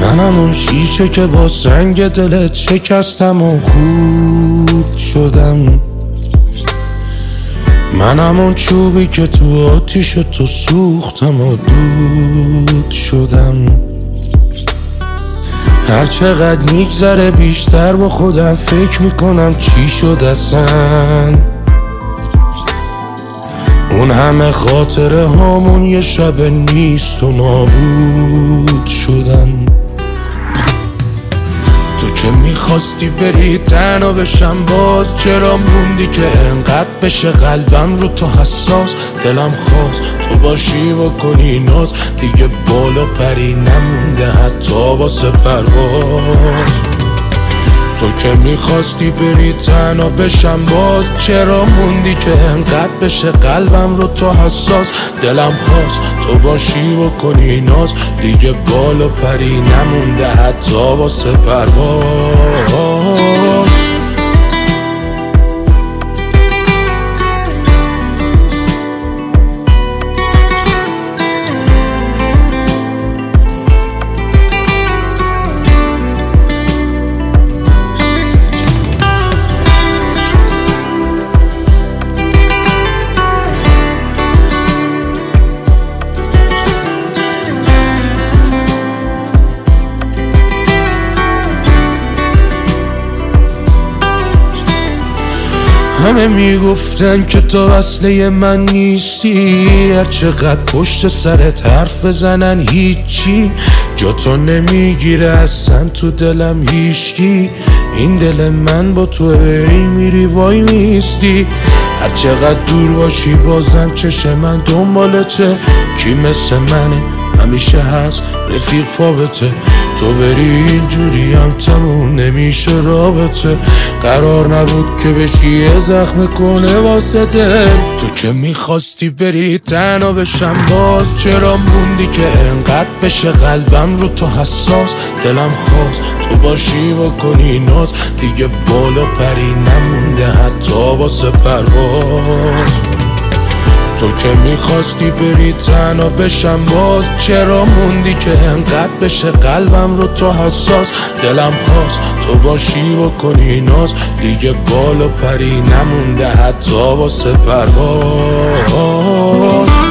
منم اون شیشه که با سنگ دلت شکستم و خورد شدم. منم اون چوبی که تو آتیش تو سوختم و دود شدم. هر چقدر میگذره بیشتر با خودم فکر میکنم چی شد اصلا. اون همه خاطره هامون یه شب نیست و نابود شدن. تو که میخواستی بری تنها بشم باز، چرا موندی که انقدر بشه قلبم رو تو حساس؟ دلم خواست تو باشی و کنی ناز، دیگه بالا پری نمونده حتی واسه پرواز. تو که میخواستی بری تنها بشم باز، چرا موندی که انقدر بشه قلبم رو تو حساس؟ دلم خواست تو باشی و کنی ناز، دیگه بالا پری نمونده حتی واسه پرواز. همه میگفتن که تو اصله من نیستی، هر چقدر پشت سرت حرف بزنن هیچی جا تو نمیگیره اصلا تو دلم هیچکی. این دل من با تو ای میری وای میستی، هر چقدر دور باشی بازم چشم من دنبالته. کی مثل منه همیشه هست رفیق فاوته، تو بری اینجوری هم تموم نمیشه رابطه. قرار نبود که بشی یه زخم کنه واسه دل. تو که میخواستی بری تنها بشم باز، چرا موندی که انقدر بشه قلبم رو تو حساس؟ دلم خواست تو باشی و کنی ناز، دیگه بالا پری نمونده حتی واسه پرواز. تو که میخواستی بری تنها بشم باز، چرا موندی که انقدر بشه قلبم رو تو حساس؟ دلم خواست تو باشی و کنی ناز، دیگه بالا پری نمونده حتی واسه پرواز.